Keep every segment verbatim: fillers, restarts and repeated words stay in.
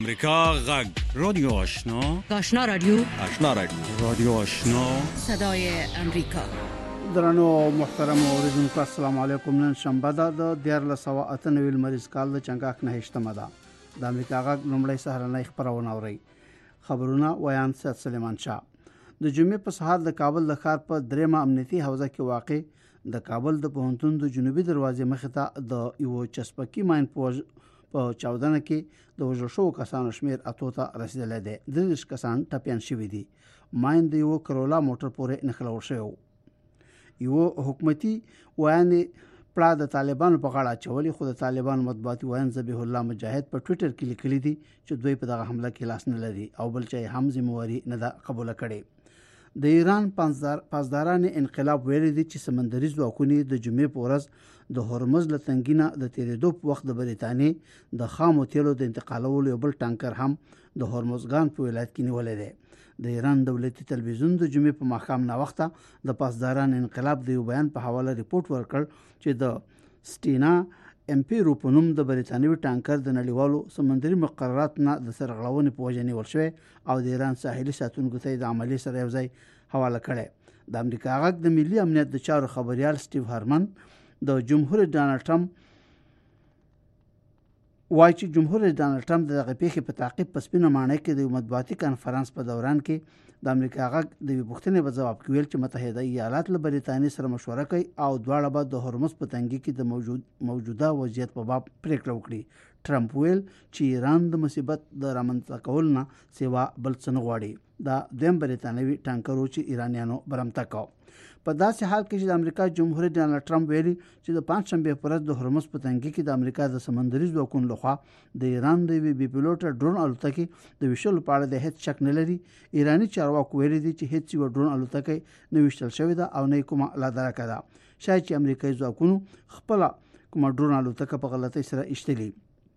امریکا غږ رادیو آشنا آشنا رادیو آشنا رادیو رادیو آشنا صدای امریکا. درنو محترم اوریدونکو السلام علیکم. نن شنبه ده د دیارلس سوه اته نوي لمریز کال د چنګاښ نهشتمه ده. د امریکا غږ لومړی سهارنۍ خپرونه اورئ. خبرونه ویان سید سلیمان شاه. د جمعې په سهار د کابل د ښار په دریمه امنیتي حوزه کې واقع د کابل د پوهنتون د جنوبي دروازې مخې ته د یو چسپکي ماین پوج په چاودنه کې د وژل شوو کسانو شمیر اتو ته رسیدلی دی. دېرش کسان ټپیان شوي دي. ماین د یو کرولا موټر پورې نښلول شوی. یو حکومتي ویانې پړه د طالبانو په غاړه اچولې، خو د طالبانو مطبوعاتي ویان ذبیح الله مجاهد په ټویټر کې لیکلي دي چې دوی په دغه حمله کې لاس نه لري او بل چا هم ذمہواري نه ده قبوله کړې. د ایران پاسداران انقلاب ویلي دي چې سمندري ځواکونه د جمعې په ورځ د هرمز له تنګینه د تیرېدو په وخت د بریتانیې د خامو تیلو د انتقالولو یو بل ټانکر هم د هرمزګان په ولایت کې نیولی دی. د ایران دولتي تلویزیون د جمعې په ماښام ناوخته د پاسداران انقلاب د یو بیان په حواله ریپورت ورکړ چې د سټینا امپیرو په نوم د بریتانوي ټانکر د نړیوالو سمندري مقرراتو نه د سرغړونې په وجه نیول شوی او د ایران ساحلي ساتونکو ته د عملي سره یو ځای حواله کړی. د امریکا غږ د ملي امنیت د چارو خبريال سټیو هارمن د جمهور ډانلډ ټرمپ وایي چې جمهور ډانلډ ټرمپ د دغه پیښې په تعقیب په سپینه ماڼۍ کې د یو مطبوعاتي کنفرانس په دوران کې د امریکا غږ د یوې پوښتنې په ځواب کې ویل چې متحده ایالات له بریتانیې سره مشوره کوي او دواړه به د هرمز په تنګي کې د موجود موجوده وضعیت په باب پریکړه وکړي. ټرمپ ویل چې ایران د مصیبت د رامنځته کولو نه سوا بل څه نه غواړي. دا دویم بریتانوي ټانکر و چې ایرانیانو برمته کاوه. په داسې حال کې چې د امریکا جمهور ډانلډ ټرمپ ویلي چې د پنځشنبې په ورځ د هرمز په تنګي کې د امریکا د سمندري ځواکونو لخوا د ایران د یوې بې پیلوټه ډرون الوتکې د ویشلو په اړه د هیڅ شک نه لري. ایراني چارواکو ویلي دي چې هیڅ یوه ډرون الوتکې نه ویشتل شوې ده او نه یې کومه لادرکه ده. شاید چې امریکایي ځواکونو خپله کومه ډرون الوتکه په غلطۍ سره ایشتلې.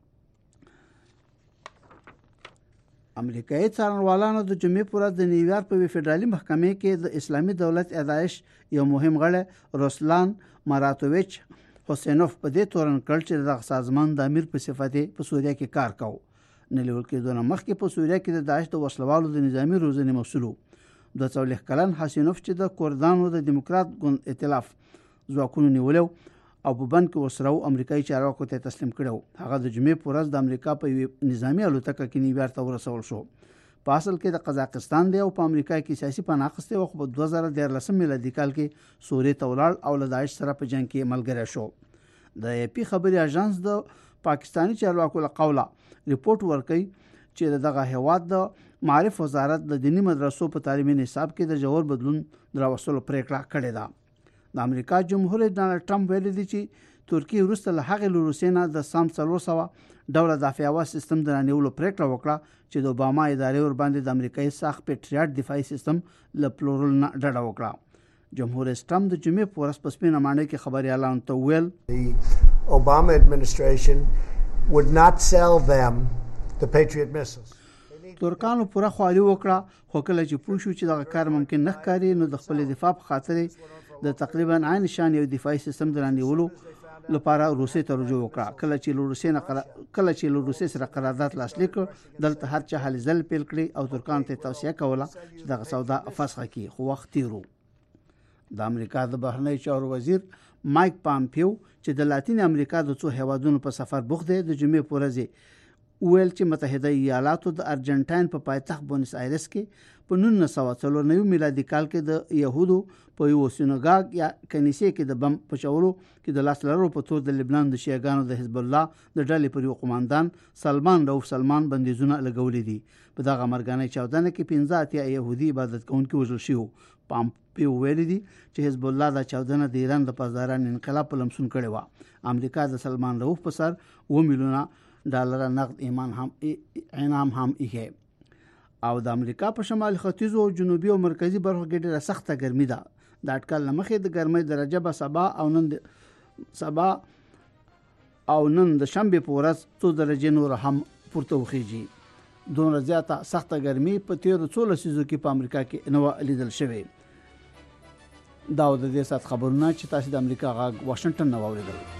امریکایي څارنوالانو د جمعې په ورځ د نیویارک په فدرالي محکمې کې د اسلامي دولت ادایش یو مهم غړی روسلان ماراتوویچ حسینوف په دې تورن کړ چې دغه سازمان د امیر په صفت په سوریه کې کار کاوه. نه لیول کېدونه مخکې په سوریه کې د داعش د وسلوالو د نظامی روزنې مسؤل دوه څلوېښت کلن حسینوف چې د کردانو د دیموکرات ګوند ائتلاف ځواکونو نیولی او په بند کې ورسره امریکایي چارواکو ته تسلیم کړو. هغه د جمعې په ورځ د امریکا په یوې نظامي الوتکه کې نیویارک ته ورسول شو. په اصل کې د قزاقستان دی او په امریکا کې سیاسي پناه اخیستی و، خو په دوه زره دیارلسم میلادي کال کې سوریې ته ولاړ او له داعش سره په جنګ کې ملګری شو. د ای پی خبري اژانس د پاکستاني چارواکو له قوله ریپورت ورکوي چې دغه هیواد د معارف وزارت د دینی مدرسو په تعلیمي نصاب کې د جوړ بدلون دراوستلو پریکړه کړې ده. د امریکا جمهور ډانلډ ټرمپ ویلي دی چې ترکیه وروسته له هغې له روسیې نه د سام څلور سوه ډوله دافع سیستم د رانیولو پریکړه وکړه چې د اوباما ادارې ورباندې د امریکایي ساخت پیټریاټ دفاعي سیستم له پلورلو نه ډډه وکړه. جمهور رئیس ټرمپ د جمعې په ورځ په سپینه ماڼۍ کې خبریالانو ته وویل The Obama administration would not sell them the Patriot missiles. ترکانو پوره خواري وکړه، خو کله چې پوه شو چې دغه کار ممکن نه ښکاري نو د خپل دفاع په خاطر د تقریبا عین شان یو دفاعي سیستم د رانیولو لپاره روسیې ته رجوع وکړه. کله چې له روسیې نه کله چې له روسیې سره قرارداد لاسلیک کړ، دلته هر چا هلې ځلې پیل کړې او ترکانو ته توصیه کوله چې دغه سودا فسخه کړي، خو وخت تېر و. د امریکا د بهرنیو چارو وزیر مایک پامپیو چې د لاتین امریکا د څو هیوادونو په سفر بوخت دی، د جمعې په ورځ ویل چې متحده ایالاتو د ارجنټاین په پایتخت بونس آیرس کې په نولس سوه څلور نوي میلادي کال کې د یهودو په یو سینګاګ یا کنیسې کې د بم پچولو کې د لاس لرلو په تور د لبنان د شیعاګانو د حزب الله د ډلې پر یو قوماندان سلمان روف سلمان بندیزونه لګولي دي. په دغه مرګانه چاودنه کې پنځه اتیا یهودي عبادت کوونکي وژل شوي. پامپیو ویلي دي چې حزب الله د چاودنه د ایران د پاسداران انقلاب په لمسون کړې وه. امریکا د سلمان روف په سر اوه میلیونه ډالر نقد ایمان هم انعام هم ایښی. او د امریکا په شمال ختیځو او جنوبي او مرکزي برخو کې ډېره سخته ګرمي ده. د اټکل له مخې د ګرمۍ درجه به سبا او نن سبا او نن د شنبې په ورځ څو درجې نور هم پورته وخیږي. دومره زیاته سخته ګرمي په تیرو څو لسیزو کې په امریکا کې نه وه لیدل شوې. دا د دې ساعت خبرونه چې تاسو د امریکا غږ واشنگټن نه واورېدل.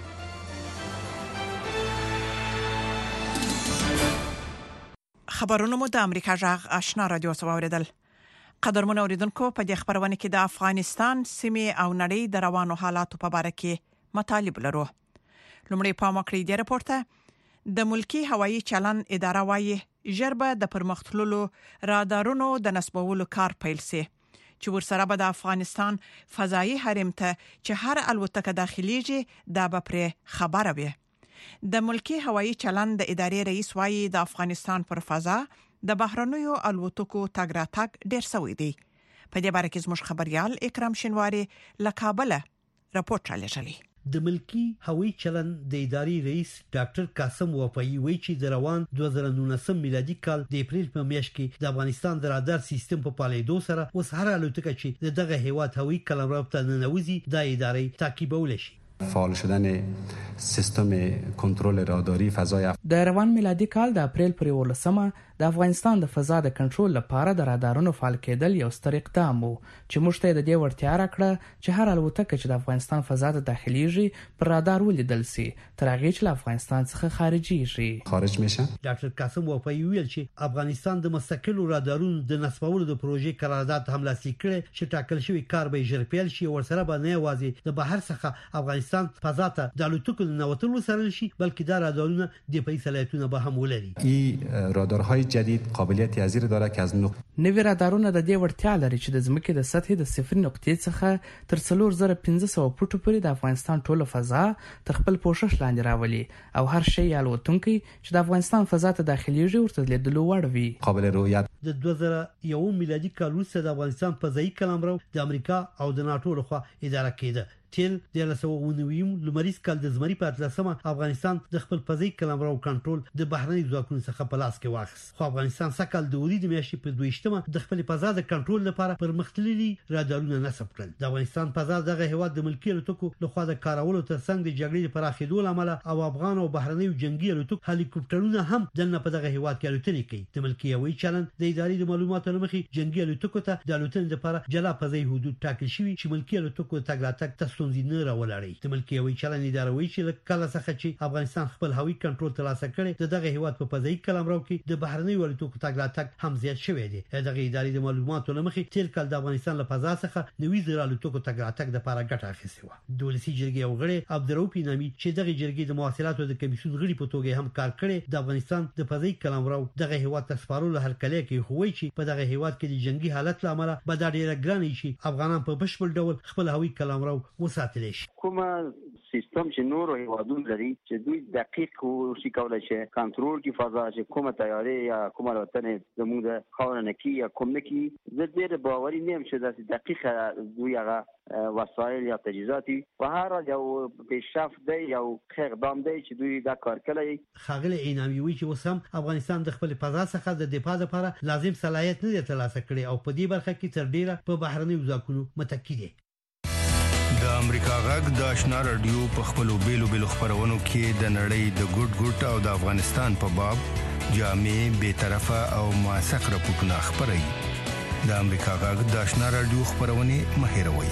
خبرونه مو د امریکا جغ آشنا رادیو سواوریدل. قدرمن اوریدونکو په دې خبرونه کې د افغانستان سیمې او نړۍ د روانو حالاتو په اړه کې مطالب لرو. لومړی په مکرې دی راپورته د ملکی هوایی چلن اداره وايي ژربه د پرمختللو رادارونو د نصبولو کار پیل سي چې ورسره به د افغانستان فضایي حرم ته چې هر الوتکه داخليږي دا به پر خبره وي. د ملکی هوایی چلن د ادارې رئیس وايي د افغانستان پر فضا د بهرنیو الوتکو تګ راتګ ډیر سوی دی. په دې باره کې زموږ خبريال اکرام شینواری له کابل راپورټ را لېږلی. د ملکی هوایی چلن د ادارې رئیس ډاکټر قاسم وفایی وایي چې د روان دوه زره نولسم میلادي کال د اپریل په میاشت کې د افغانستان د رادار سیستم په پالیدو سره اوس هر الوتکه چې دغه هیواد هوایی قلمرو ته ننوځي د ادارې تعقیبول شي. فعال شدن سیستم کنترل راداری فضای اف... د روان میلادي کال د اپریل پر ولسمه د افغانستان د فضا د کنټرول لپاره د رادارونو فعال کېدل یو ستر اقدام وو چې موږ ته د دې ورتیا راکړه چې هر الوتکه چې د افغانستان فضا ته داخليږي پر رادار ولیدل سي تر هغه چې له افغانستان څخه خارجيږي خارج میشه. ډاکټر قاسم وفایی ویل چې افغانستان د مستقل رادارونو د نصبولو د پروژې قرارداد هم لاسلیک کړي چې ټاکل شوی کار به ژر پیل شي او ورسره به نه یوازې د بهر څخه افغانستان فضا ته د الوتکو نوتلو سره شي بلکې دا رادارونه د پای صلاحیتونه به هم ولري. این رادارهای جدید قابلیت یزیر داره که از نقطه نوی رادارونه د دې ورتیا لري چې د ځمکې د سطحې د صفر نقطې څخه تر څلور زره پنځه سوه فوټو پورې د افغانستان ټوله فضا تر خپل پوښښ لاندې راولي او هر شی الوتونکي چې د افغانستان فضا ته داخليږي ورته لیدلو وړ وي. قابل رؤیت د دوه زره یو میلادي کال وروسته د افغانستان فضایي قلمرو د امریکا او د ناتو لخوا اداره کېده. تل د لسوونویم لمریز کال د زمری په اتلسمه افغانستان د خپل فضایي قلمرو کنټرول د بهرنی ځواکونو څخه په لاس کې واخیست. خو افغانستان سکهال د ورید میاشتې په دویشتمه د خپل فضا د کنټرول لپاره پرمختللي رادارونه نصب کړل. د افغانستان فضا دغه هیواد د ملکی الوتکو لخوا د کارولو ترڅنګ د جګړې د پراخېدو لامل او افغان او بهرنی جنگي الوتکو هلیکوپټرونه هم دنه په دغه هیواد کې الوتنې کوي. د ملکی هوایی چلن د ادارې د معلوماتو لمخې جنگي الوتکو ته د الوتنې لپاره جلا فضایي حدود ټاکل شوي چې ملکی الوتکو تګ راتګ ته ستونزې نه راولي. د ملکی هوایی چلن اداره وایي چې کله څخه چې افغانستان خپل هوایی کنټرول ترلاسه کړي دغه هیواد په فضایي قلمرو کې د بهرنی الوتکو تګ راتګ هم زیات شوی دی. دغه ادارې د معلوماتو لمخې تیر کال د افغانستان له فضا څخه نوي زره الوتکو تګ راتګ د لپاره ګټه اخیستې و. د ولسی جرګې او غړي عبدالرؤف نامي چې دغه جرګې د مواصلاتو د کمیسیون غړي په توګه هم کار کړي د افغانستان د فضایي قلمرو دغه هیواد ته سپارلو هرکلی کوي خو وایي چې په دغه هیواد کې د جنگي حالت لامل به دا ډیره ګرانه شي افغانان په بشپړ ډول خپل هوایی قلمرو وساتلی شي. کومه سیستم چې نور هیوادونه لري چې دوی دقیق ورشي کولای شي کنټرول کی فضا چې کومه تیارې یا کومه وطن زموږ د خاورنه کې یا کوم کې زه ډېر باوري نیم چې د دقیق دوی هغه وسایل یا تجهیزاتي په هر یو پیشرفت دی یو اقدام دی چې دوی دا کار کوي. خاغلی انعامي وی چې وسم افغانستان د خپل فضا څخه د دفاع لپاره لازم صلاحیت نه ترلاسه کړي او په دې برخه کې تر ډیره په بهرنی ځواکونو متکی دي. د امریکا غږ د آشنا رادیو په خپلو بیلو بیلو خبرونو کې د نړۍ د ګډ ګډ او د افغانستان په باب جامع به طرفه او موثق راپورټونه خبري. د امریکا غږ د آشنا رادیو خبرونه مهیروي.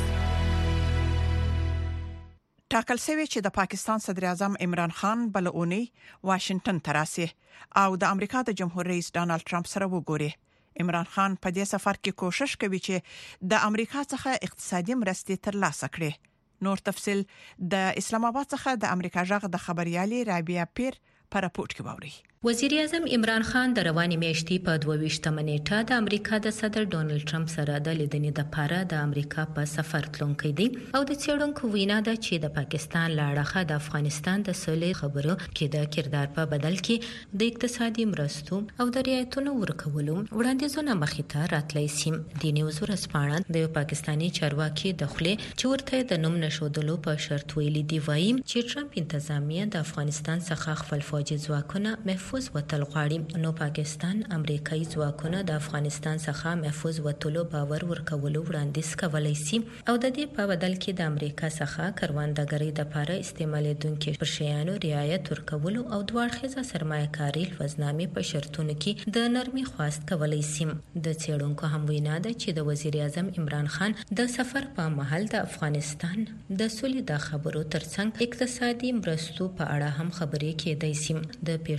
ټاکل شوی چې د پاکستان صدر اعظم عمران خان بلونی واشنگټن ته راسي او د امریکا د جمهور رئیس ډانلډ ټرمپ سره وګوري. عمران خان په دې سفر کې کوشش کوي چې د امریکا څخه اقتصادي مرستې ترلاسه کړي. نور تفصيل د اسلام آباد څخه د امریکا جغ د خبريالي رابعه پیر په راپورټ کې ووري. وزیر اعظم عمران خان د رواني میاشتې په دوه ویشتمه نیټه د امریکا د صدر ډونلډ ټرمپ سره د لیدنې لپاره د امریکا په سفر تلونکی دی او د څېړونکو وینا ده چې د پاکستان لاړه د افغانستان د سولې خبرو کې د کردار په بدل کې د اقتصادي مرستو او د رعایتونو ورکولو وړاندیزونه مخې ته راتلی سي. د نیوز ورځپاڼه د پاکستاني چارواکي د خلې چې ورته د نوم نشودلو په شرط ویلي دی وایي چې ټرمپ انتظامیه د افغانستان څخه خپل فوجي ځواکونه محفوظ وتل غواړي. نو پاکستان امریکایي ځواکونه د افغانستان څخه محفوظ وتلو باور ورکولو وړاندیز کولای شي او د دې په بدل کې د امریکا څخه کروندګرۍ د لپاره استعمالېدونکو پر شیانو رعایت ورکولو او دوړخیزه سرمایه‌کاري لوزنامې په شرطونو کې د نرمي خواست کولای شي. د څېړونکو هم وینا ده چې د وزیر اعظم عمران خان د سفر په مهال د افغانستان د سولې د خبرو ترڅنګ اقتصادي مرستو په اړه هم خبرې کېدای شي. د پېښور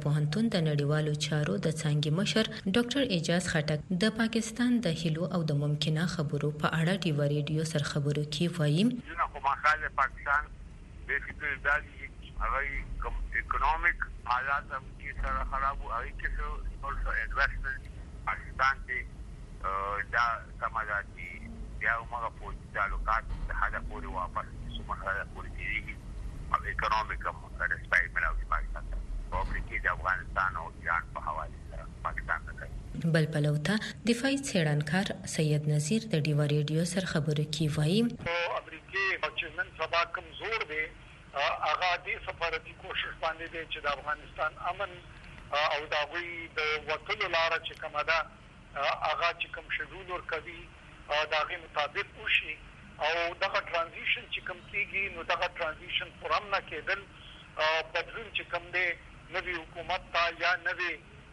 پوهنتون د نړیوالو چارو د څانګې مشر ډاکټر اعجاز خټک د پاکستان د هلو او د ممکنه خبرو په اړه ډیو ریډیو سره خبرو کې وایي نه کومه خاله پاکستان د فکر دالي هغه کوم اکونومیک حالات هم کې سره خراب او هغه کې اولسو انویسټمنٹ پاکستان کې دا سماجاتي یا موږ په تعلقات د حدا پورې واپس سمه پورې کیږي او اکونومیک هم رسپایټ ملاوي پاکستان په امریکا د افغانستان او ایران په حواله سره پاکستان ته بل پلوته دفاعي څېړنکار سید نذیر د ډیو ریډیو سره خبرو کې وایي امریکا چې نن سبا کمزور دی هغه د سفارتي کوشش باندې دی چې د افغانستان امن او د غوي د وټلو لار چې کومه ده هغه چې کوم شډول ور کوي دا غي مطابق وشي او دغه ترانزیشن چې کوم کیږي نو دغه ترانزیشن پرم نه کېدل بدلون چې کوم دی نوی حکومت ته یا نوی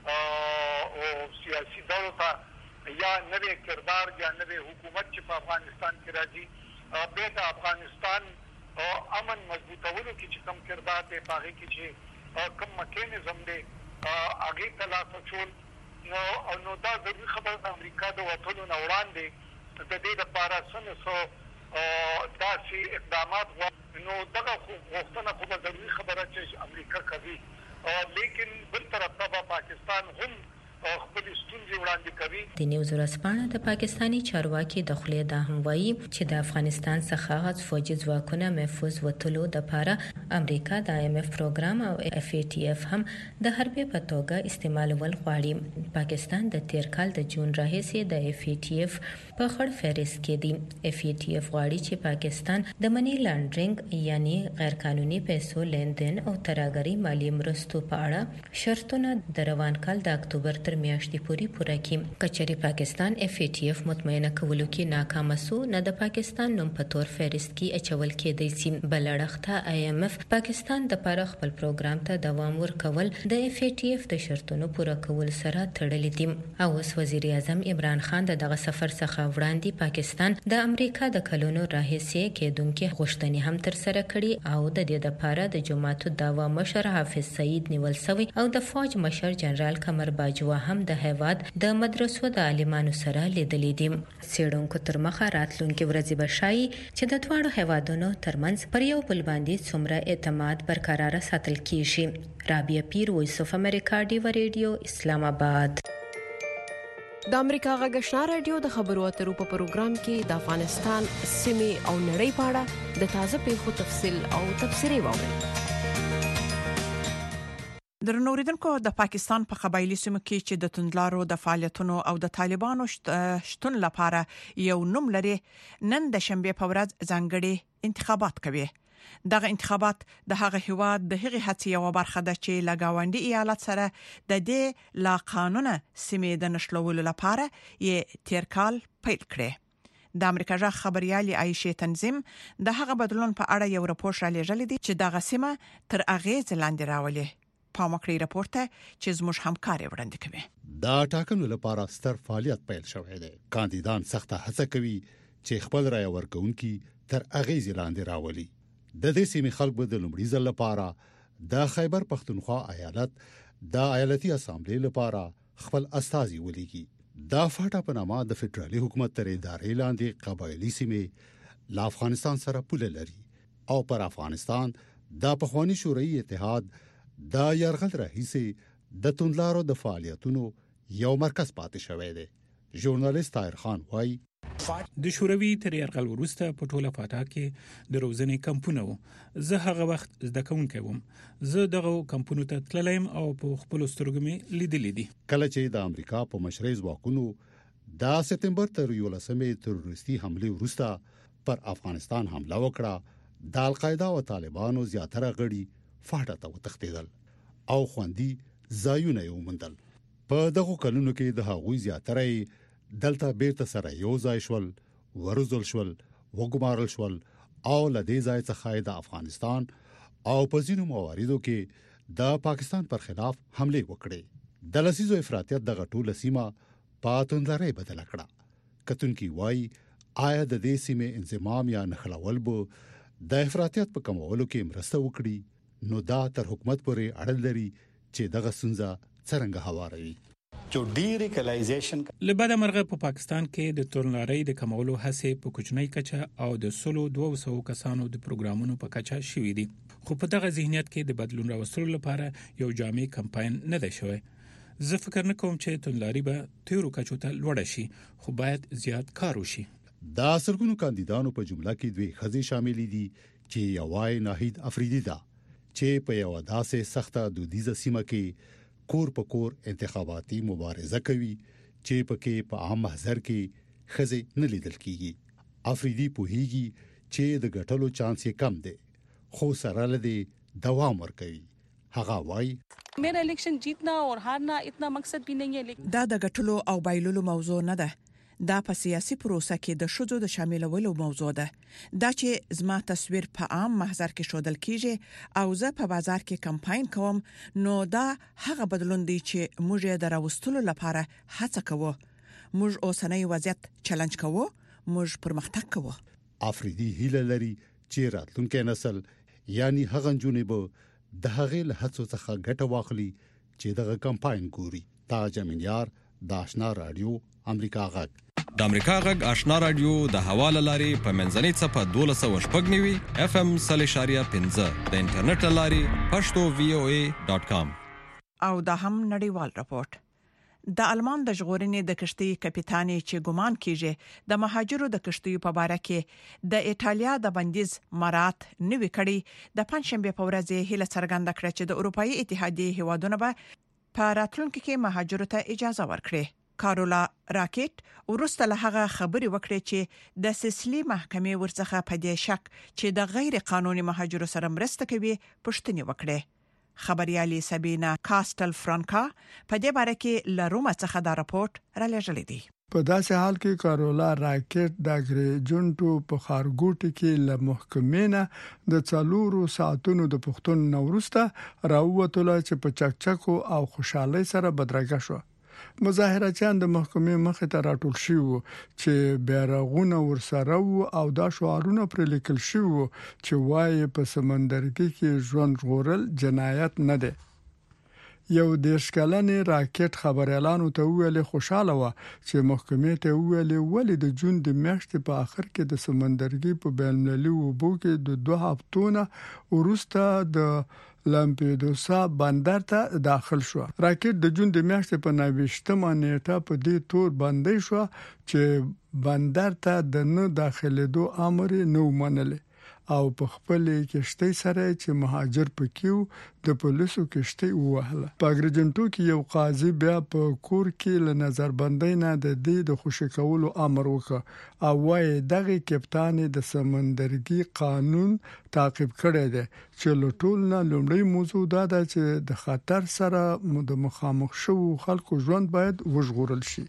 او سیاسي ډلو ته یا نوی کردار یا نوی حکومت چې په افغانستان کې راځي به د افغانستان امن مضبوطولو کې چې کوم کردار دی هغه کې چې کوم میکانیزم دی هغه تلا څول نو نو دا د خبر د امریکا د وټلو نه وړاندې د دې لپاره سمسو دا سي اقدامات نو دغه غوښتنه خو د دې خبره چې امریکا کوي لیکن بل طرف ته پاکستان هم خپل ستونزې وړاندې کوي. د نیوز ورځپاڼه د پاکستانی چارواکي د خلې د هموایي چې د افغانستان څخه غاز فوجي ځواکونه محفوظ وټلو د لپاره امریکا د آی ایم اف پروګرام او اف ای ټی اف هم د حربي په توګه استعمالول غواړي. پاکستان د تیر کال د جون راهیسې د اف ای ټی اف په خړ فهرست کې دی. اف ای ټی اف غواړي چې پاکستان د منی لانډرینګ یعنی غیر قانوني پیسو لیندین او ترهګری مالی مرستو په اړه شرطونه د روان کال د اکتوبر تر میاشتې پورې پوره کړي. کچري پاکستان اف ای ټی اف مطمئنه کولو کې ناکام سو نه د پاکستان نوم په تور فهرست کې اچول کېدی سي. بلړخته آی ایم اف پاکستان د لپاره خپل پروګرام ته دوام ورکول د اف ای ټی اف د شرطونو پوره کول سره تړلې دي. او اوس وزیر اعظم عمران خان دغه سفر څخه وړاندې پاکستان د امریکا د کلونو راهیسې کېدونکو غوښتنې هم تر سره کړي او د دې لپاره د جماعت دعوا مشر حافظ سعید نیول شوی او د فوج مشر جنرال قمر باجوا هم د هیواد د مدرسو د عالمانو سره لیدلې دي. څېړونکو تر مخه راتلونکي ورځې به ښایي چې د دواړو هیوادونو ترمنځ پر یو بل باندې څومره اعتماد برقرار ساتل کیږي. رابعه پیر، وایس اف امریکا، ډیو ریډیو، اسلام آباد. د امریکا غږ آشنا رادیو د خبرو اترو په پروګرام کې د افغانستان سیمې او نړۍ په اړه د تازه پیښو تفصیل او تبصرې واورئ. د نوریدونکو د پاکستان په قبایلی سیمو کې چې د توندلارو د فعالیتونو او د طالبانو شتون لپاره یو نوم لري، نن د شنبه په ورځ ځانګړي انتخابات کوي. دغه انتخابات د هغه هیواد د هغې هڅې یو برخه ده چې لګاونډي ایالت سره د دې لا قانونه سیمې د نشلولو لپاره یې تیر کال پیل کړي. د امریکا ژغ خبريالي عائشه تنظیم د هغه بدلون په اړه یو راپور را لېږلی دی چې دغه سیمه تر اغیز لاندې راولي. پامکړی راپورته چې زموږ همکاري وړاندې کوي. دا ټاکنو لپاره ستر فعالیت پیل شوی دی. کاندیدان سخته هڅه کوي چې خپل رای ورکوونکي تر اغیز لاندې راولي. د دې سیمې خلکو د لومړي ځل لپاره د خیبر پختونخوا ایالت د ایالتي اسامبلې لپاره خپل استازي ولېږي. دا فاټا په نامه د فدرالي حکومت تر ادارې لاندې قبایلی سیمې له افغانستان سره پوله لري او پر افغانستان د پخوانی شوروي اتحاد دا یرغل راهیسې د توندلارو د فعالیتونو یو مرکز پاتې شوی دی. ژورنالیست طاهر خان وایي د شوروي تر یرغل وروسته په ټوله فاټا کې د روزنې کمپونه وو. زه هغه وخت زده کوونکی وم. زه دغه کمپونو ته تللم او په خپل سترګو مې لیدلې دي. کله چې د امریکا په مشرۍ ځواکونو د سپتمبر تر یولسمې تروریستي حمله وروسته پر افغانستان حمله وکړه، د القاعده او طالبانو زیاتره غړي فاټا ته وتښتیدل او خوندي ځایونه یې وموندل. په دغه کلونو کې د هغوی زیاتره دلته بیرته سره یو ځای شول، ورزول شول، وګمارل شول او لدې ځای څخه د افغانستان او په ځینو مواردو کې د پاکستان پر خلاف حمله وکړي. د لسیزو افراطیت دغه ټوله سیمه په توندلارۍ بدله کړه. کتونکي وایي آیا د دې سیمې انضمام یا نښلول به د افراطیت په کمولو کې مرسته وکړي؟ نو دا تر حکومت پورې اړه لري چې دغه سنځه څنګه هواروي. جو ډیریکلایزیشن لبدا مرغه په پاکستان کې د تورنلاري د کمولو هڅې په کوچنۍ کچه او د سلو دوه سوه کسانو د پروګرامونو په کچه شوې دي، خو په دغه ذهنیت کې د بدلون راوستلو لپاره یو جامع کمپاین نه دی شوی. زه فکر نه کوم چې تورنلاري به تیرو کچو ته لوړ شي، خو باید زیات کار وشي. دا سرګونو کاندیدانو په جمله کې دوی خزي شامل دي چې یوای ناهید افریدي ده چې په یو داسې سخته دودیزه سیمه کې کور په کور انتخاباتي مبارزه کوي چې پکې په عام محضر کې خزي نه لیدل کیږي. افریدي په هیږي چې د ګټلو چانس یې کم دی، خو سره لدی دوام ورکوي. هغه وایي میرا الیکشن جیتنا اور ہارنا اتنا مقصد بھی نہیں ہے. دا د ګټلو او بایللو موضوع نه ده، دا په سیاسي پروسه کې د شذو د شاملولو موضوع ده. دا چې زما تصویر په عام محضر کې شودل کیږي او زه په بازار کې کمپاین کوم، نو دا هغه بدلون دی چې موږ یې دراوستلو لپاره هڅه کوو. موږ اوسنۍ وضعیت چیلنج کوو، موږ پرمختګ کوو. افریدي هیله لري چې راتلونکي نسل یعنی هغه جنونه به د هغه له هڅو څخه ګټه واخلي چې دغه کمپاین ګوري. تاج امینیار، د آشنا رادیو، امریکا غږ. د امریکا غږ آشنا رادیو د حواله لاري په منځنۍ صفه دولس سوه شپږ نوي اف ام صلی شاریه پنځه د انټرنیټ لاري پښتو وی او ای ډاټ کام. او دا هم نړیوال راپورټ. د المان د ژغورنې د کشتۍ کپټان چې ګمان کیږي د مهاجرو د کشتۍ په باره کې د ایتالیا د بندیز مرات نوي کړي، د پنځشنبه په ورځ هله څرګنده کړه چې د اروپאי اتحادیې هیوادونه به په راتلونکي کې مهاجرو ته اجازه ورکړي. کارولا راکټ ورسته له هغه خبري وکړي چې د سیسلی محکمې ورڅخه په دې شک چې د غیر قانوني مهاجرو سره مرسته کوي پښتني وکړي. خبريالي سابینا کاستل فرانکا په دې باره کې له روما څخه دا راپورټ را لېږلی دی. په داسې حال کې کارولا راکټ د اګریجنټو په خارګوټ کې له محکمې نه د څلورو ساعتونو د پښتون نورسته راووتله چې په چکچکو او خوشحالي سره بدرګه شو. مظاهرچیان د محکمې مخې ته راټول شوي چې بیرغونه ورسره وو او دا شعارونه پر لیکل شوي چې وايي په سمندرګي کې ژوند ژغورل جنایت نه دی. یو دیش کلنې راکټ خبريالانو ته ویل خوشاله و چې محکمې ته ویل ولې د جون د میاشتې په اخر کې د سمندرګي په بین المللي وبو کې د دوه هفتونه وروسته د لامپیدوسا بندر ته داخل شو. راکټ د جون د میاشتې په نويشتمه نیټه په دې تور باندې شو چې بندر ته د نه داخليدو امر نه ومنل او په خپل کشتۍ سره چې مهاجر پکیو د پولیسو کشتۍ وهله. په اګریجنټو کې یو قاضي بیا په کور کې له نظربندۍ نه د دې د خوشی کولو امر وکړ او وايي دغه کپټان د سمندرګي قانون تعقیب کړی دی چې له ټول نه لومړی موضوع دا ده چې د خطر سره د مخامخ شو خلکو ژوند باید وژغورل شي.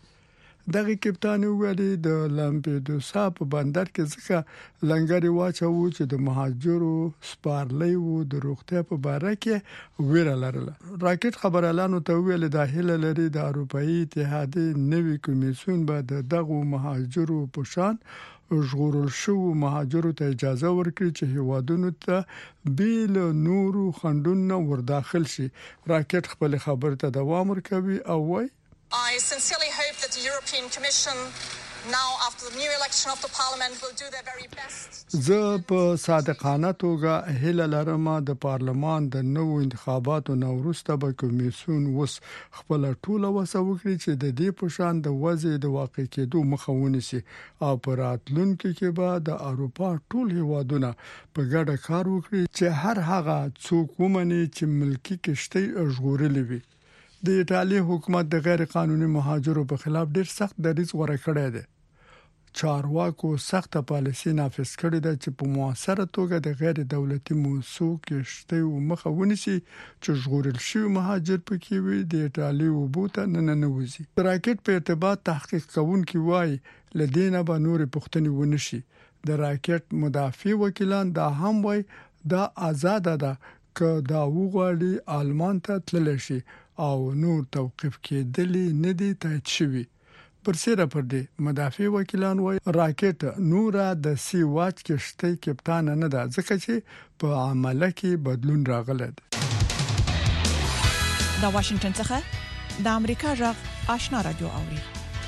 دغه کپټان ویلي د لامپیدوسا په بندر کې ځکه لنګري واچو چې د مهاجرو سپارلې وو د روغتیا په اړه کې ویره لرله. راکټ خبريالانو ته ویل د هله لري د اروپאי اتحادیې نوي کمیسیون به د دغه مهاجرو په شان ژغورل شو مهاجرو ته اجازه ورکړي چې هیوادونو ته بیل نورو خندونه ورداخل شي. راکټ خپل خبر ته دوام ورکوي او وايي I sincerely hope that the European Commission now after the new election of the Parliament will do their very best. زه په صادقانه توګه هیله لرم د پارلمان د نوو انتخاباتو نو وروسته به کمیسیون وس خپل ټوله وسه وکړي چې د دې په شان د وضع د واقع کېدو مخه ونیسي او په راتلونکي کې به د اروپا ټول هیوادونه په ګډه کار وکړي چې هر هغه څوک ومني چې ملکی کشتۍ ژغورلې وي. د ایتالیا حکومت د غیر قانوني مهاجرو په خلاف ډیر سخت دریځ غوړه کړی دی. چارواکو سخت پالیسي نافذ کړې ده چې په موثره توګه د غیر دولتي موسسو کې مخه ونیسي چې ژغورل شوی مهاجر پکې وي د ایتالیا وبوته نه نه وځي. راکټ په ارتباط تحقیق کوونکي وایي لدینه به نور پښتني ونشي. د راکټ مدافع وکیلان دا هم وایي دا آزاد ده که دا وغواړي آلمان ته تللی شي او نور توقيف کېدلې نه دي تایید شوی. پر سره پر دې مدافع وکیلان وایي راکټ نورا د سی واچ کشتۍ کپټان نه ده ځکه چې په عمله کې بدلون راغلی دی. د واشنگټن څخه د امریکا جغ آشنا رادیو اوري.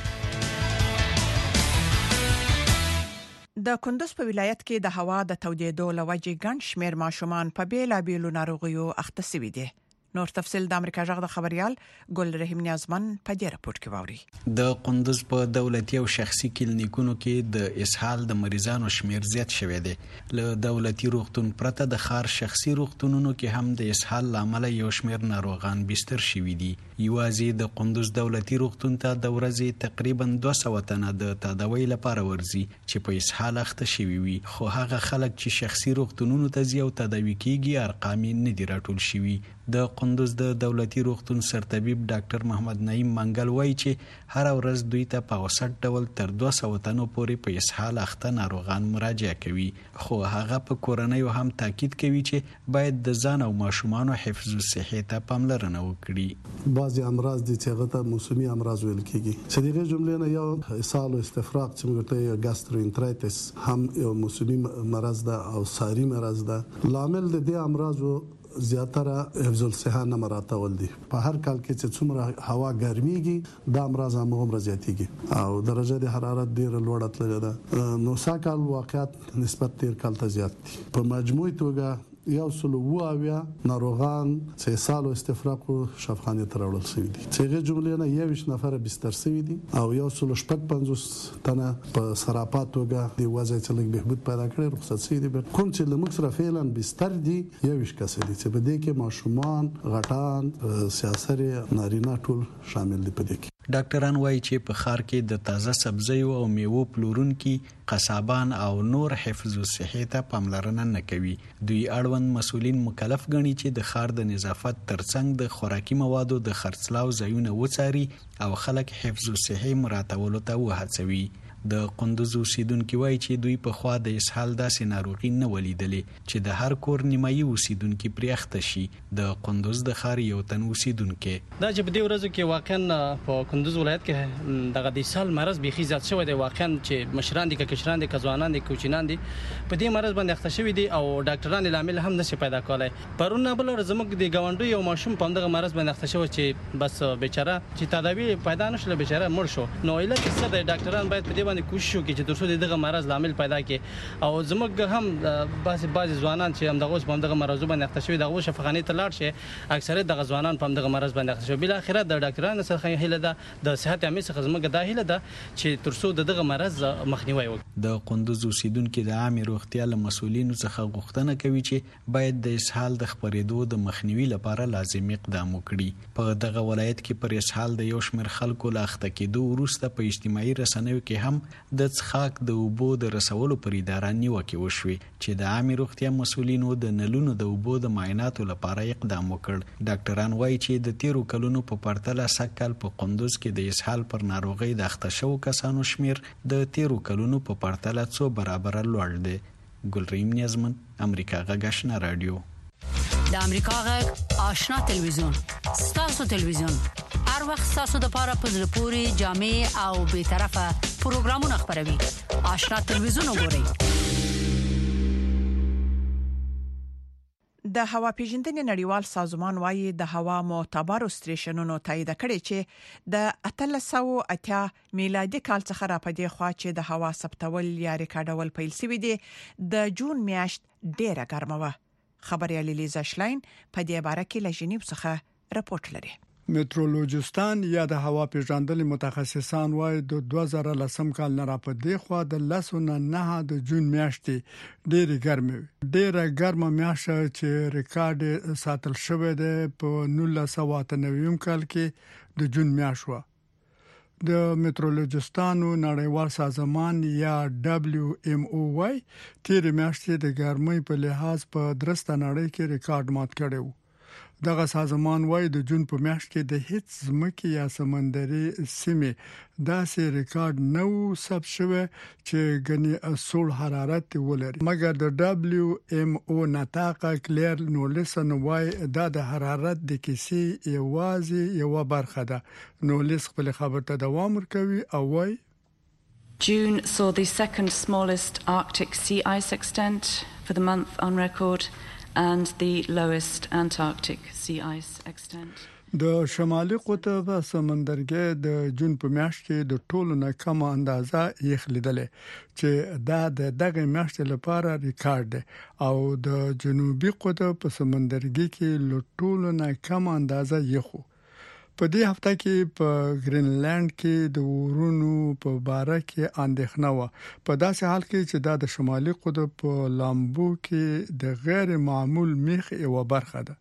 د کندوز په ولایت کې د هوا د تودېدو لوجې ګڼ شمېر ماشومان په بیلابېلو ناروغیو اخته شوي دي. نور تفصيل د امریکا جغ د خبريال ګل رحیم نیازمن په دې راپورټ کې واوري. د کندوز په دولتي او شخصي کلینیکونو کې د اسهال د مریضانو شمیر زیات شوی دی. له دولتي روغتون پرته د خار شخصي روغتونونو کې هم د اسهال لامل یو شمیر ناروغان بستر شوي دي. یوازې د کندوز دولتي روغتون ته د ورځې تقریبا دوه سوه تنه د تداوی لپاره ورځي چې په اسهال اخته شوي وي، خو هغه خلک چې شخصي روغتونونو ته ځي او تداوی کیږي ارقام نه دي راټول شوي. د کندوز د دولتي روغتون سرطبيب ډاکټر محمد نعیم منګل وایي چې هر ورځ دوی ته په اوسط ډول تر دوه سوه تنو پورې په اسهال اخته ناروغان مراجعه کوي، خو هغه په کورنۍ هم تاکید کوي چې باید د ځان او ماشومان حفظ الصحه ته پاملرنه وکړي. بعضی امراض دي چې هغه ته موسمي امراض ویل کیږي. چې دغه جملې نه یو اسهال او استفراغ چې موږ ته ګاستروانترایتس هم یو موسمي مرض ده او ساري مرض ده. لامل د دې امراضو زیاتره حفظ الصحه نه مراتول دي. په هر کال کې چې څومره هوا ګرميږي د امراض هم هم زیاتېږي او درجه د حرارت ډیره لوړه تللې ده. نو ساکال واقعیت نسبت تیر کال ته زیات دي. په مجموعي توګه یو سلو واویا ناروغان چې سالو استفراق او شفاخانه ترول شوی دي. چې هغه جملې نه یوش نفر بستر شوی دي او یو سلو شپږ پنځوس تنه په سراپات توګه دی وضع چې لږ بهبود پیدا کړي رخصت شوی دي. کوم چې لمک سره فعلا بستر دي یوش کس دي چې په دې کې ماشومان غټان سیاسري نارینه ټول شامل دي په دې کې. ډاکټران وایي چې په ښار کې د تازه سبزیو او میوو پلورونکي قصابان او نور حفظ الصحه ته پاملرنه نه کوي. دوی اړوند مسؤلین مکلف ګڼي چې د ښار د نظافت ترڅنګ د خوراکي موادو د خرڅلاو ځایونه وڅاري او خلک حفظ الصحه مراعاتولو ته وهڅوي. د کندوز اوسیدونکو وایي چې دوی په خوا د اسهال داسې ناروغي نه ولیدلې چې د هر کور نیمایي اوسیدونکو پرې اخته شي. د کندوز د ښار یو تن اوسیدونکو دا چې په دې ورځو کې واقعا په کندوز ولایت کې دغه د اسهال مرض بيخي زیات شوی دی. واقعا چې مشران دي که کشران دي که ځوانان دي کوچنان دي په دې مرض باندې اخته شوی دي او ډاکټران لامل هم نشي پیدا کولای. پرون بل زموږ د گاونډي یو ماشوم په دغه مرض باندې اخته شوی چې بس بیچاره چې تداوی پیدا نشله بیچاره مړ شو. نو علت څه دی؟ ډاکټران باید په دې باندې کوشش وکړي چې ترڅو دغه مرض لامل پیدا کړي او زموږ هم بعضي بعضي ځوانان چې هم دغه اوس په دغه مرض باندې اخته شوی دغه شفاخانه ته لاړ شي اکثره دغه ځوانان په دغه مرض باندې اخته شوی. بل اخره د ډاکټرانو سره هیله ده د صحت عامه څخه زموږ د هیله ده چې ترڅو دغه مرض مخنیوي وکړي. د کندوز اوسیدونکو د عامه روغتیا له مسولینو څخه غوښتنه کوي چې باید د اسهال د خپرېدو د مخنیوي لپاره لازمي اقدام وکړي. په دغه ولایت کې پر اسهال د یو شمېر خلکو لا اخته کېدو وروسته په اجتماعي رسنیو کې هم د څښاک د اوبو د رسولو پر اداره نیوکه وشوي چې د عامه روغتیا مسولینو د نلونو د اوبو د معایناتو لپاره اقدام وکړ. ډاکټران وایي چې د تیرو کلونو په پرتله سکهال په کندوز کې د اسهال پر ناروغي د اخته شوو کسانو شمیر د تیرو کلونو په پرتله څو برابر لوړ دی. ګلریم نیازمن امریکا غږ آشنا رادیو. د امریکا غږ آشنا تلویزیون ستاسو تلویزیون هر وخت ستاسو د لپاره په زړه پوري جامع او به طرفه پروګرامونه خبروي. آشنا تلویزیون وګورئ. د هوا پیژندنې نړیوال سازمان وايي د هوا معتبر سټیشنونو تایید کړي چې د اتلس سوه اتیا میلادي کال څخه را پدې خوا چې د هوا ثبتول یا ریکارډول پیل شوی دی د جون میاشت ډیره ګرمه و. خبريال لیزا شلاین په دې باره کې له جنیب څخه راپورټ لري. مټرولوژستان یا د هوا پیژندل متخصصان وايي د دوه زره لسم کال نه را پدې خوا د لسونه نه د جون میاشتې ډېره ګرمه ډېره ګرمه میاشت چې ریکارډ ساتل شوې ده په نولس سوه اته نوي کال کې د جون میاشت و. د مټرولوژستانو نړیوال سازمان یا دبليو ام او وايي تیر میاشتې د ګرمۍ په لحاظ په درسته نړۍ کې ریکارډ مات کړی و. دغه سازمان وايي د جون په میاشت کې د هیڅ ځمکې یا سمندري سیمې داسې ریکارډ نو ثبت شوی چې غني سول حرارت ولري. مګر د دبليو ام او نتاقه کلیر نولسن وايي دا د حرارت د کیسې یوازې یو برخه ده. نولس خپل خبر ته دوام ورکوي او وايي June saw the second smallest Arctic sea ice extent for the month on record and the lowest Antarctic sea ice extent. د شمالي قطب سمندرګي د جون په میاشت کې د ټولو نه کم اندازه یخ لیدلې چې دا د دغه میاشت لپاره ریکارډ دی او د جنوبي قطب په سمندرګي کې له ټولو نه کم اندازه یخو په دې هفته کې په ګرینلند کې د ورونو په باره کې اندېښنه و په داسې حال کې چې دا د شمالي قطب په لامبو کې د غیر معمول میخ یو برخه ده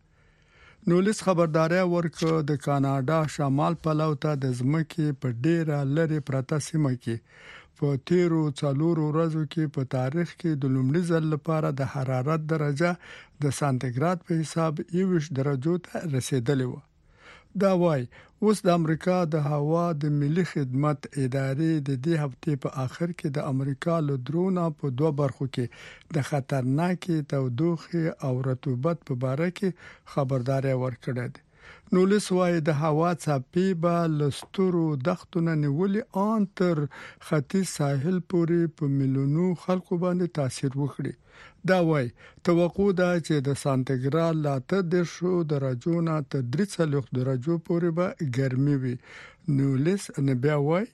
نو لیس خبرداري ورکړه د کاناډا شمال پلو ته د ځمکې په ډیره لري پرته سیمه کې په تیرو څلورو ورځو کې په تاریخ کې د لومړي ځل لپاره د حرارت درجه د سانتیګراد په حساب یوش درجو ته رسیدلې و دا وای اوس د امریکا د هوا د ملي خدمت ادارې د دې هفته په آخر کې د امریکا له درونه په دوه برخو کې د خطرناکي تودوخه او رطوبت په اړه کې خبرداري ورکړه ده نو لسوای د هوا څپې به لسترو دښتونه نیولې ان تر ختیځ ساحل پورې په میلیونو خلکو باندې تاثیر وکړي دا وای توقع ده چې د سانتیګراد لا تدرشو درجو نه تر څلور درجو پورې به ګرمي وي نو لس نه بیا وای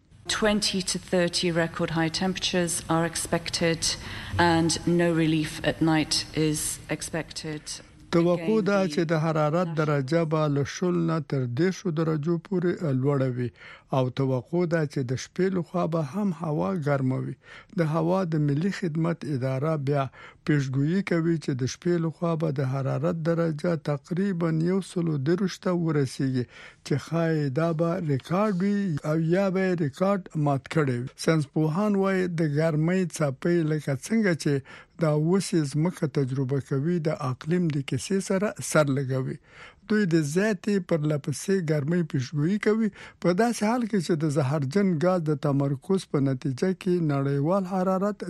twenty to thirty record high temperatures are expected and no relief at night is expected. توقع ده چې د حرارت درجه به له شل نه تر دیشو درجو پورې لوړه وي او توقع ده چې د شپې لخوا به هم هوا ګرمه وي د هوا د ملي خدمت اداره بیا پیشګویي کوي چې د شپې لخوا به د حرارت درجه تقریبا یو سلو درشته ورسیږي چې خای دا به ریکارډ وي او یا به ریکارډ مات کړي ساينس پوهان وايي د ګرمۍ څپې لکه څنګه چې دا وسې زمکه تجربه کوي د اقلیم د کیسې سره سر لګوي دوی د زیاتې پر لپسې ګرمۍ پیشګویي کوي په داسې حال کې چې د زهرجن غاز د تمرکز په نتیجه کې نړیوال حرارت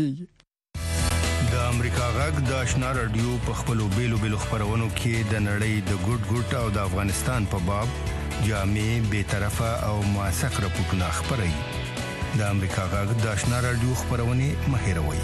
زیاتېږي د امریکا غږ د آشنا رادیو په خپلو بیلو بیلو خبرونو کې د نړۍ د ګډ ګډ او د افغانستان په باب جامع به طرفه او موثق راپورټونه خبري د امریکا غږ د آشنا رادیو خبرونه مهیروي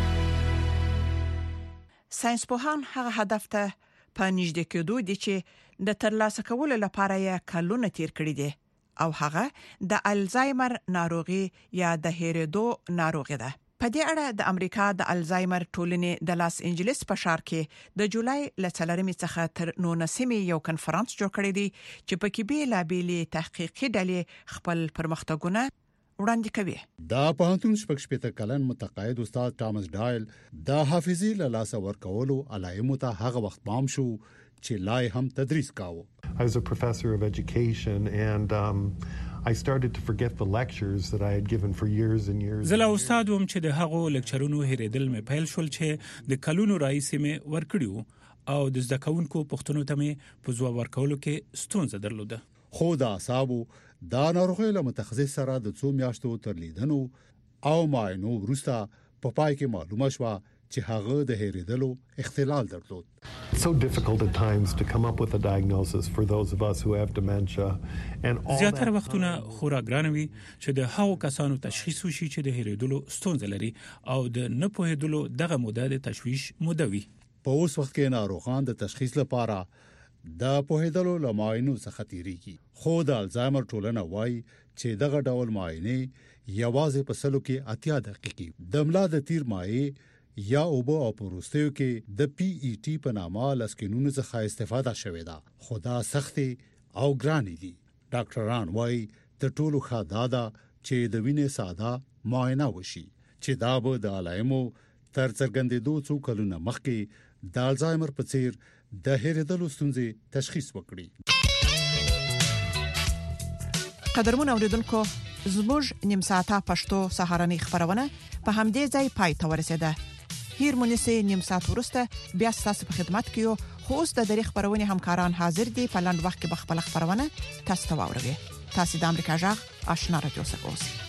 ساينس پوهان هغه هدف ته په نږدې کېدو دي چې د ترلاسه کولو لپاره یې کلونه تیر کړی دي او هغه د الزایمر ناروغي یا د هېرېدو ناروغي ده په دې اړه د امریکا د الزایمر ټولنې د لاس انجلس په ښار کې د جولای ل څلورمې څخه تر نولسمې یو کنفرانس جوړ کړی دی چې په کې به لا بیلې تحقیقي ډلې خپل پرمختګونه وړاندې کوي دا پوهنتون شپږ شپږ کلن متقاعد استاد ټامس ډایل د حافظي له لاس ورکولو علایمو ته هغه وخت پام شو چې لای هم تدریس کاوه I was a professor of education and um I started to forget the lectures that I had given for years and years. زلا استاد وم چې د هغو لیکچرونو هېرېدل مې پیل شول چې د کلونو راځي مې ورکړیو او د زده کوونکو پښتنو ته مې په ځواب ورکولو کې ستونزه درلوده خو دا صاحب دا ناروغي له متخصص سره د څو میاشتو تر لیدنو او معاینو وروسته په پای کې معلومه شوه چې هغه د هېرېدلو اختلال درلود. So difficult at times to come up with a diagnosis for those of us who have dementia and all زیاتره وختونه خورا ګرانوي چې د هغو کسانو تشخیص وشي چې د هېرېدلو ستونزه لري او د نه پوهېدلو دغه موده د تشویش موده وي. په اوس وخت کې ناروغان د تشخیص لپاره د پوهېدلو لماینو څخه تیریږي خو د الزایمر ټولنه وایي چې دغه ډول معاینه یوازې په سلو کې اتیا دقیقې د ملا د تیر مایع یا اوبو او پروستیو کې د پی ای ټی په نامه لسکینونو څخه استفاده شوې ده خدا سختي او ګرانې دي ډاکټران وایي د ټولو خدادا چې د وینې ساده معاینه وشي چې دا به د علایمو تر څرګندېدو څو کلونه مخکې د الزایمر په څیر د هېرېدلو ستونزې تشخیص وکړي. قدرمن اوریدونکو زموږ نیم ساعته پښتو سهارنۍ خبرونه په همدې ځای پای ته ورسېده. هیر مونږه نیم ساعت وروسته بیا تاسو په خدمت کې یو خو اوس د دې خبرونه همکاران حاضر دي په لاند وخت کې به خپل خبرونه تاسو ته واوروي. تاسو د امریکا جغ آشنا رادیو څخه اوسئ.